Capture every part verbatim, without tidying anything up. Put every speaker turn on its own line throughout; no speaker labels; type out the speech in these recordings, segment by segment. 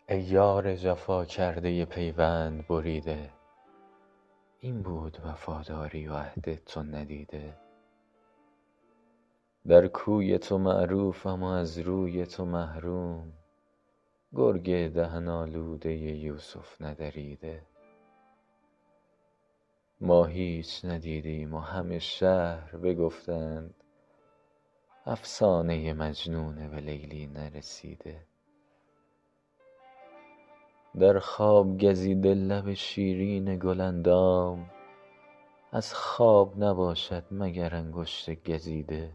ای یار جفا کرده پیوند بریده، این بود وفاداری و عهد تو ندیده. در کوی تو معروفم و از روی تو محروم، گرگ دهن آلوده یوسف ندریده. ما هیچ ندیدیم و همه شهر بگفتند، افسانه مجنون به لیلی نرسیده. در خواب گزیده لب شیرین گل اندام، از خواب نباشد مگر انگشت گزیده.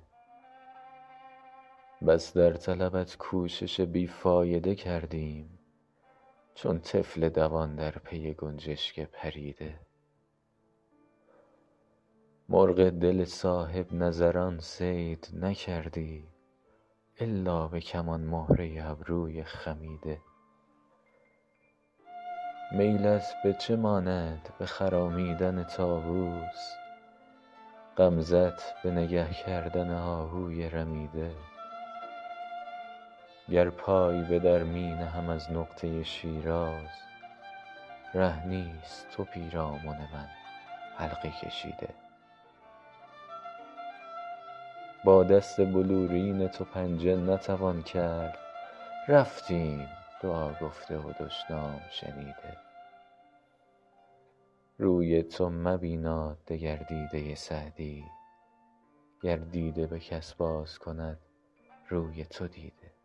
بس در طلبت کوشش بی فایده کردیم، چون طفل دوان در پی گنجشک پریده. مرغ دل صاحب نظران صید نکردی، الا به کمان مهره ابروی خمیده. میلت به چه ماند به خرامیدن طاووس، غمزه ت به نگه کردن آهوی رمیده. گر پای به در می نهم از نقطه شیراز، ره نیست تو پیرامن من حلقه کشیده. با دست بلورین تو پنجه نتوان کرد، رفتیم دعا گفته و دشنام شنیده. روی تو مبیناد دگر دیده سعدی، گر دیده به کس باز کند روی تو دیده.